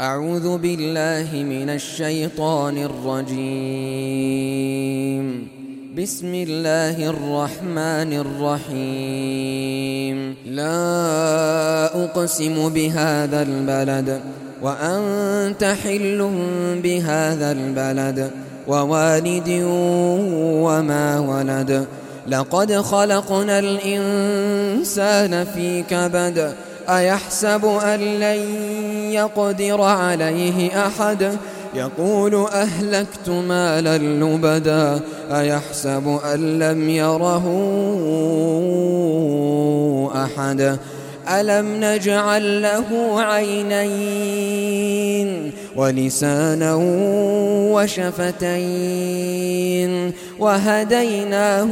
أعوذ بالله من الشيطان الرجيم. بسم الله الرحمن الرحيم. لا أقسم بهذا البلد وأنت حل بهذا البلد ووالد وما ولد. لقد خلقنا الإنسان في كبد. أيحسب أن لن يقدر عليه أحد. يقول أهلكت مالا لبدا. أيحسب أن لم يره أحد. ألم نجعل له عينين ولسانا وشفتين وهديناه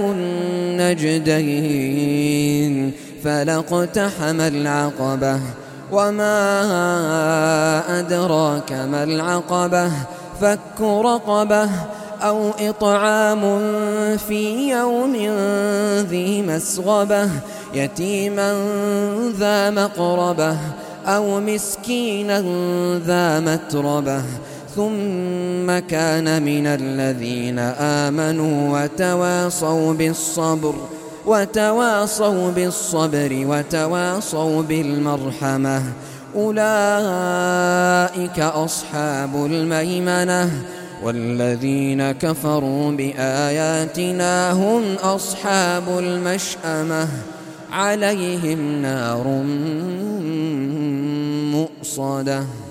النجدين فلاقتحم العقبة وما أدراك ما العقبة. فك رقبة أو إطعام في يوم ذي مسغبة يتيما ذا مقربة أو مسكينا ذا متربة ثم كان من الذين آمنوا وتواصوا بالصبر وتواصوا بالمرحمة. أولئك أصحاب الميمنة. والذين كفروا بآياتنا هم أصحاب المشأمة. عليهم نار مؤصدة.